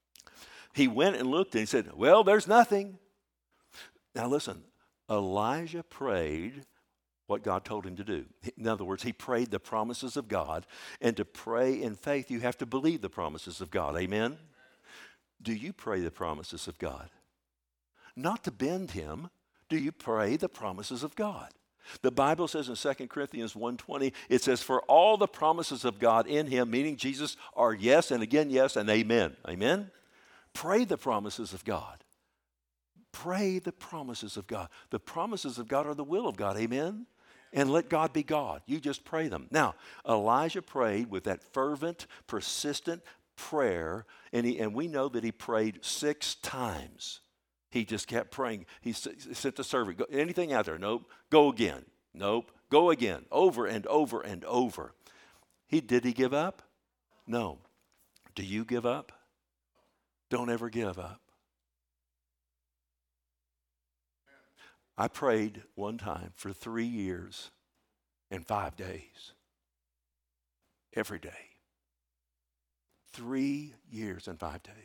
He went and looked and he said, well, there's nothing. Now listen, Elijah prayed what God told him to do. In other words, he prayed the promises of God. And to pray in faith, you have to believe the promises of God. Amen? Do you pray the promises of God? Not to bend him. Do you pray the promises of God? The Bible says in Second Corinthians one twenty, it says, for all the promises of God in him, meaning Jesus, are yes and again yes and amen. Amen? Pray the promises of God. Pray the promises of God. The promises of God are the will of God. Amen? And let God be God. You just pray them. Now, Elijah prayed with that fervent, persistent prayer, and, he, and we know that he prayed six times. He just kept praying. He sent the servant, go, anything out there? Nope. Go again. Nope. Go again. Over and over and over. He Did he give up? No. Do you give up? Don't ever give up. I prayed one time for three years and five days. Every day. Three years and five days.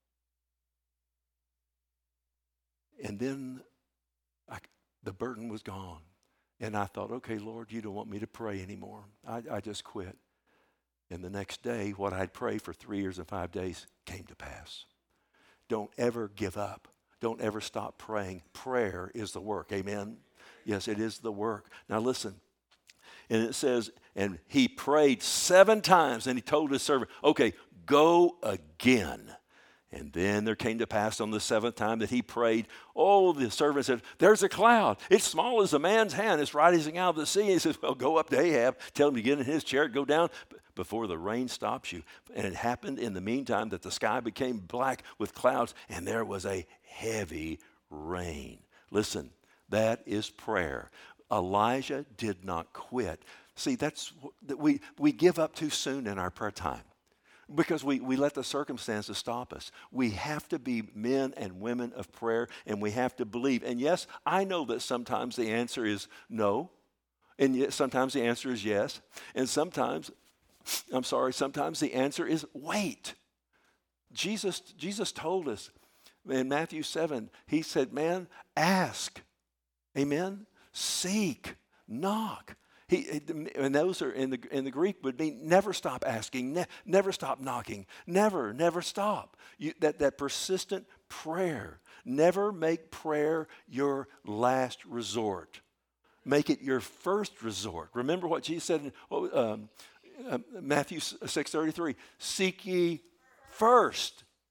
And then I, the burden was gone. And I thought, okay, Lord, you don't want me to pray anymore. I, I just quit. And the next day, what I'd prayed for three years and five days came to pass. Don't ever give up. Don't ever stop praying. Prayer is the work. Amen? Yes, it is the work. Now listen. And it says, and he prayed seven times, and he told his servant, okay, go again. And then there came to pass on the seventh time that he prayed. Oh, the servant said, there's a cloud. It's small as a man's hand. It's rising out of the sea. And he says, well, go up to Ahab. Tell him to get in his chariot, go down before the rain stops you. And it happened in the meantime that the sky became black with clouds, and there was a heavy rain. Listen, that is prayer. Elijah did not quit. See, that's we we give up too soon in our prayer time. Because we, we let the circumstances stop us. We have to be men and women of prayer, and we have to believe. And yes, I know that sometimes the answer is no, and yet sometimes the answer is yes, and sometimes, I'm sorry, sometimes the answer is wait. Jesus, Jesus told us in Matthew seven, he said, man, ask, amen, seek, knock. He, and those are in the in the Greek would mean never stop asking, ne- never stop knocking, never, never stop. You, that, that persistent prayer. Never make prayer your last resort. Make it your first resort. Remember what Jesus said in um, uh, Matthew six thirty-three, seek ye first.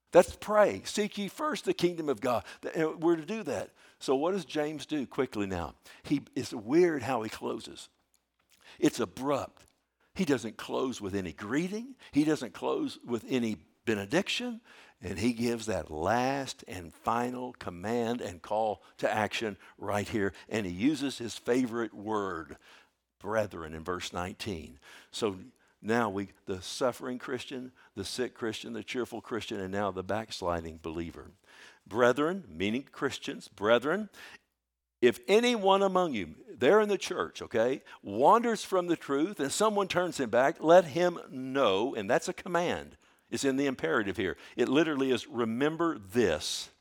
That's pray. Seek ye first the kingdom of God. And we're to do that. So what does James do quickly now? He, it's weird how he closes. It's abrupt. He doesn't close with any greeting. He doesn't close with any benediction. And he gives that last and final command and call to action right here. And he uses his favorite word, brethren, in verse nineteen. So now we, the suffering Christian, the sick Christian, the cheerful Christian, and now the backsliding believer. Brethren, meaning Christians, brethren, if anyone among you, there in the church, okay, wanders from the truth and someone turns him back, let him know, and that's a command. It's in the imperative here. It literally is, remember this,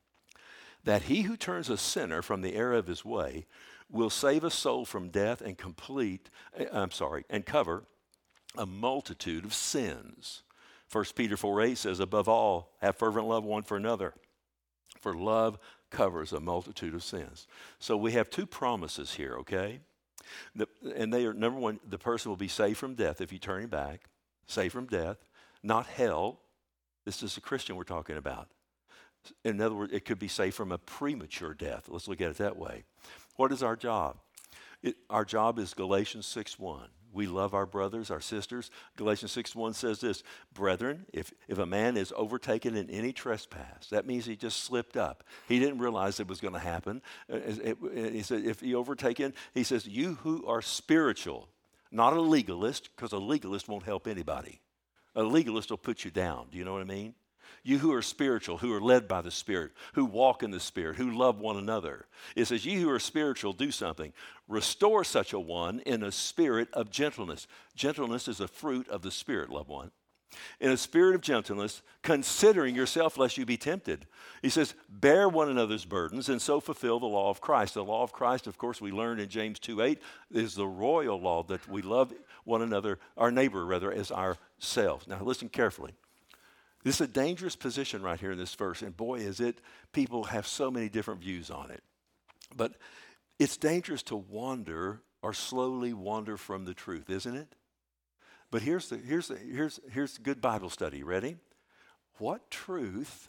that he who turns a sinner from the error of his way will save a soul from death and complete, I'm sorry, and cover a multitude of sins. First Peter four eight says, above all, have fervent love one for another, for love covers a multitude of sins. So we have two promises here, okay? The, and they are, number one, the person will be saved from death if you turn him back, saved from death, not hell. This is a Christian we're talking about. In other words, it could be saved from a premature death. Let's look at it that way. What is our job? It, our job is Galatians six one. We love our brothers, our sisters. Galatians six one says this, brethren, if, if a man is overtaken in any trespass, that means he just slipped up. He didn't realize it was going to happen. Uh, it, it, he said, if he overtaken, he says, you who are spiritual, not a legalist, because a legalist won't help anybody. A legalist will put you down. Do you know what I mean? You who are spiritual, who are led by the Spirit, who walk in the Spirit, who love one another. It says, you who are spiritual, do something. Restore such a one in a spirit of gentleness. Gentleness is a fruit of the Spirit, loved one. In a spirit of gentleness, considering yourself lest you be tempted. He says, bear one another's burdens and so fulfill the law of Christ. The law of Christ, of course, we learned in James two eight, is the royal law that we love one another, our neighbor rather, as ourselves. Now listen carefully. This is a dangerous position right here in this verse, and boy, is it, people have so many different views on it. But it's dangerous to wander or slowly wander from the truth, isn't it? But here's the, here's the, here's, here's good Bible study. Ready? What truth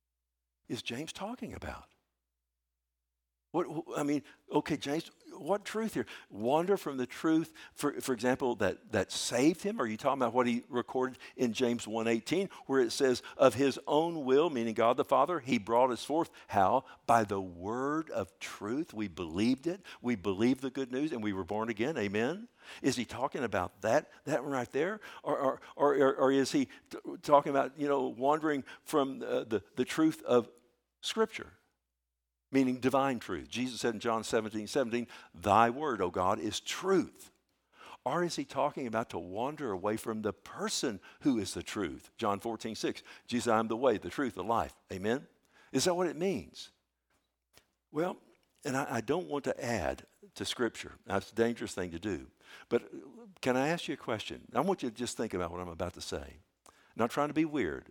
is James talking about? What, I mean, okay, James, what truth here? Wander from the truth, for, for example, that, that saved him? Are you talking about what he recorded in James one eighteen, where it says, of his own will, meaning God the Father, he brought us forth. How? By the word of truth. We believed it. We believed the good news, and we were born again. Amen? Is he talking about that, that one right there? Or, or, or, or, or is he t- talking about, you know, wandering from uh, the, the truth of Scripture? Meaning divine truth. Jesus said in John seventeen seventeen, thy word, O God, is truth. Or is he talking about to wander away from the person who is the truth? John fourteen six, Jesus, I am the way, the truth, the life. Amen? Is that what it means? Well, and I, I don't want to add to Scripture. That's a dangerous thing to do. But can I ask you a question? I want you to just think about what I'm about to say. I'm not trying to be weird.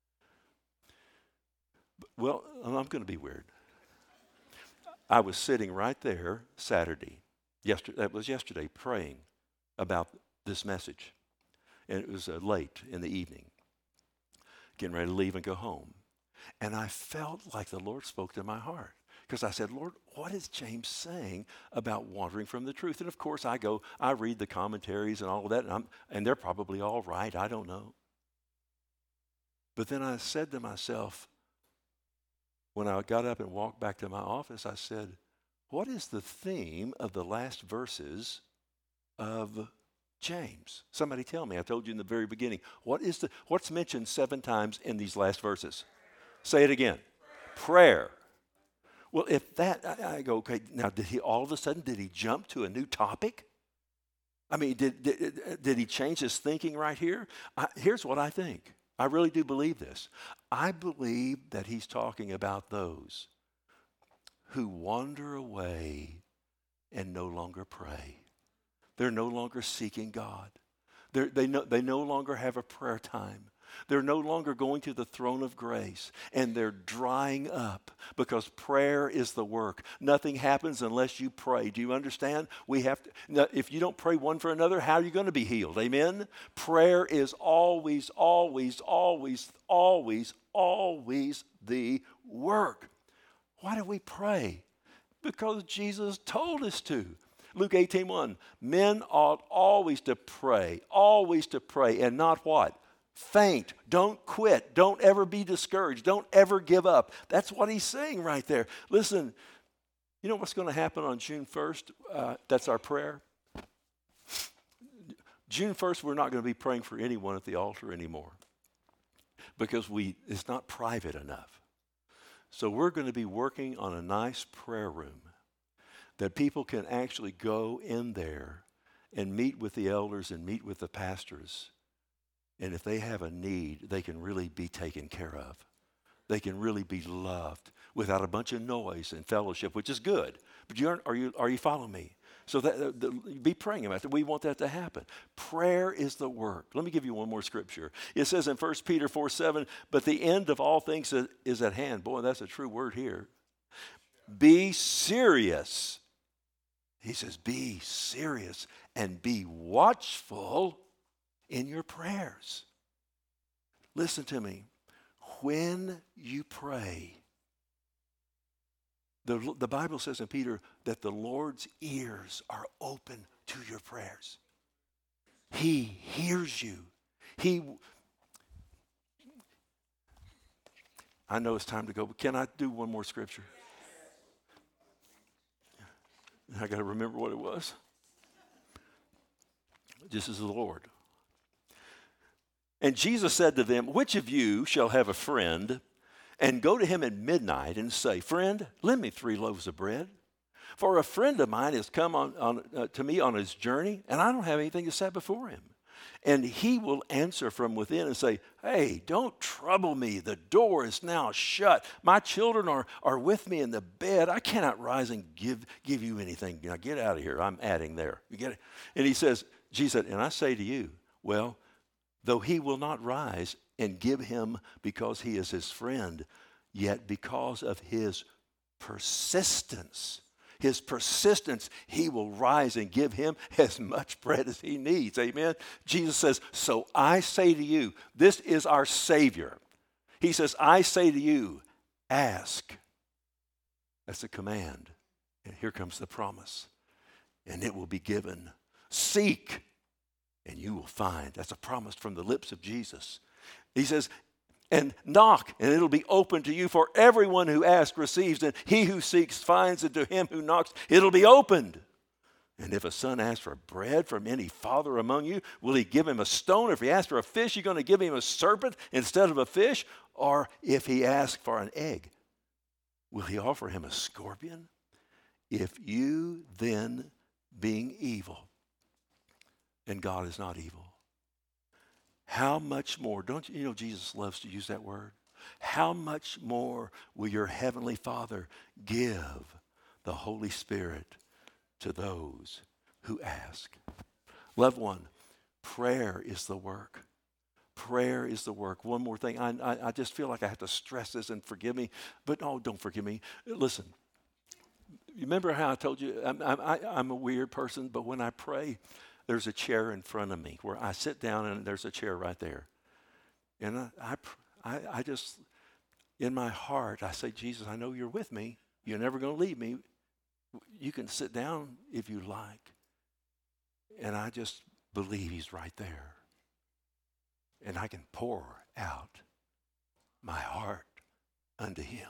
Well, I'm going to be weird. I was sitting right there Saturday, yesterday, that was yesterday, praying about this message. And it was uh, late in the evening, getting ready to leave and go home. And I felt like the Lord spoke to my heart. Because I said, Lord, what is James saying about wandering from the truth? And of course, I go, I read the commentaries and all of that, and, I'm, and they're probably all right. I don't know. But then I said to myself, when I got up and walked back to my office, I said, what is the theme of the last verses of James? Somebody tell me. I told you in the very beginning. What is the what's mentioned seven times in these last verses? Say it again. Prayer. Prayer. Well, if that, I, I go, okay, now did he all of a sudden, did he jump to a new topic? I mean, did, did, did he change his thinking right here? I, here's what I think. I really do believe this. I believe that he's talking about those who wander away and no longer pray. They're no longer seeking God. They're, they, no, they no longer have a prayer time. They're no longer going to the throne of grace, and they're drying up because prayer is the work. Nothing happens unless you pray. Do you understand? We have to. Now, if you don't pray one for another, how are you going to be healed? Amen? Prayer is always, always, always, always, always the work. Why do we pray? Because Jesus told us to. Luke eighteen one, men ought always to pray, always to pray, and not what? Faint. Don't quit. Don't ever be discouraged. Don't ever give up. That's what he's saying right there. Listen, you know what's going to happen on June first? Uh, that's our prayer. June first, we're not going to be praying for anyone at the altar anymore because we it's not private enough. So we're going to be working on a nice prayer room that people can actually go in there and meet with the elders and meet with the pastors. And if they have a need, they can really be taken care of. They can really be loved without a bunch of noise and fellowship, which is good. But you aren't, are you are you following me? So that, the, be praying about that. We want that to happen. Prayer is the work. Let me give you one more scripture. It says in First Peter four seven, but the end of all things is, is at hand. Boy, that's a true word here. Be serious. He says, be serious and be watchful in your prayers. Listen to me. When you pray, the, the Bible says in Peter that the Lord's ears are open to your prayers. He hears you. He. I know it's time to go, but can I do one more scripture? I got to remember what it was. This is the Lord. And Jesus said to them, which of you shall have a friend and go to him at midnight and say, friend, lend me three loaves of bread? For a friend of mine has come on, on, uh, to me on his journey, and I don't have anything to set before him. And he will answer from within and say, hey, don't trouble me. The door is now shut. My children are, are with me in the bed. I cannot rise and give, give you anything. Now get out of here. I'm adding there. You get it? And he says, Jesus said, and I say to you, well, though he will not rise and give him because he is his friend, yet because of his persistence, his persistence, he will rise and give him as much bread as he needs. Amen. Jesus says, so I say to you, this is our Savior. He says, I say to you, ask. That's a command. And here comes the promise. And it will be given. Seek, and you will find. That's a promise from the lips of Jesus. He says, and knock, and it'll be open to you. For everyone who asks receives, and he who seeks finds, and to him who knocks, it'll be opened. And if a son asks for bread from any father among you, will he give him a stone? If he asks for a fish, you're going to give him a serpent instead of a fish? Or if he asks for an egg, will he offer him a scorpion? If you then, being evil, and God is not evil, how much more, don't you, you know Jesus loves to use that word? How much more will your heavenly Father give the Holy Spirit to those who ask? Loved one, prayer is the work. Prayer is the work. One more thing, I, I, I just feel like I have to stress this, and forgive me, but no, don't forgive me. Listen, you remember how I told you I'm, I, I'm a weird person, but when I pray, there's a chair in front of me where I sit down and there's a chair right there. And I, I, I just, in my heart, I say, Jesus, I know you're with me. You're never going to leave me. You can sit down if you like. And I just believe he's right there. And I can pour out my heart unto him.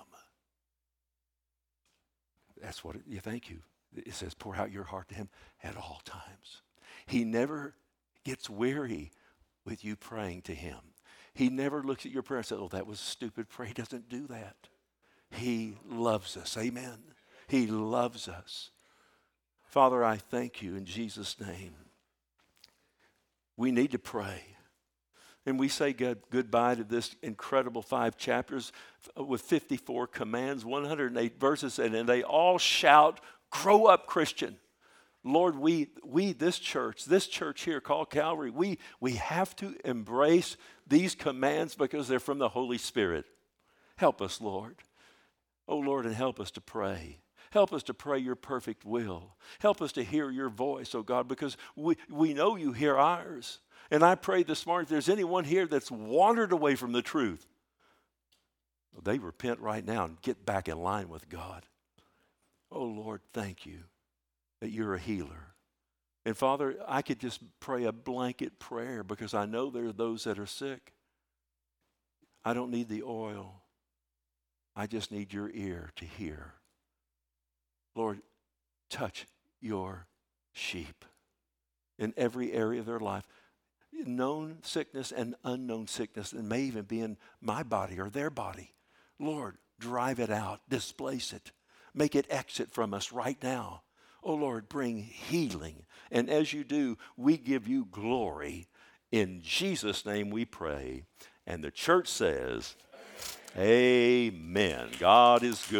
That's what it, yeah, thank you. It says, pour out your heart to him at all times. He never gets weary with you praying to him. He never looks at your prayer and says, oh, that was a stupid prayer. He doesn't do that. He loves us. Amen. He loves us. Father, I thank you in Jesus' name. We need to pray. And we say good, goodbye to this incredible five chapters with fifty-four commands, one hundred eight verses, and, and they all shout, grow up, Christian. Lord, we, we this church, this church here called Calvary, we, we have to embrace these commands because they're from the Holy Spirit. Help us, Lord. Oh, Lord, and help us to pray. Help us to pray your perfect will. Help us to hear your voice, oh God, because we, we know you hear ours. And I pray this morning, if there's anyone here that's wandered away from the truth, they repent right now and get back in line with God. Oh, Lord, thank you that you're a healer. And Father, I could just pray a blanket prayer because I know there are those that are sick. I don't need the oil. I just need your ear to hear. Lord, touch your sheep in every area of their life. Known sickness and unknown sickness, and may even be in my body or their body. Lord, drive it out, displace it, make it exit from us right now. Oh Lord, bring healing. And as you do, we give you glory. In Jesus' name we pray. And the church says, amen. God is good.